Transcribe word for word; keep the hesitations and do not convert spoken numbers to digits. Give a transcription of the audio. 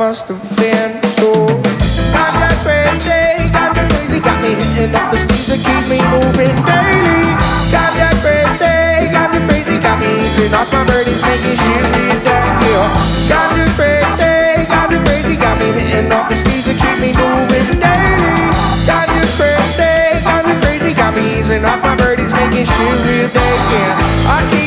must have been so. Got that crazy, got me crazy, got me hitting up the streets to keep me moving daily. Got that crazy, got me crazy, got me easing off my burdens, making shit real damn real. Got me crazy, got me crazy, got me hitting up the streets to keep me moving daily. Got me crazy, got me crazy, got me easing off my burdens, making shit real damn real. I keep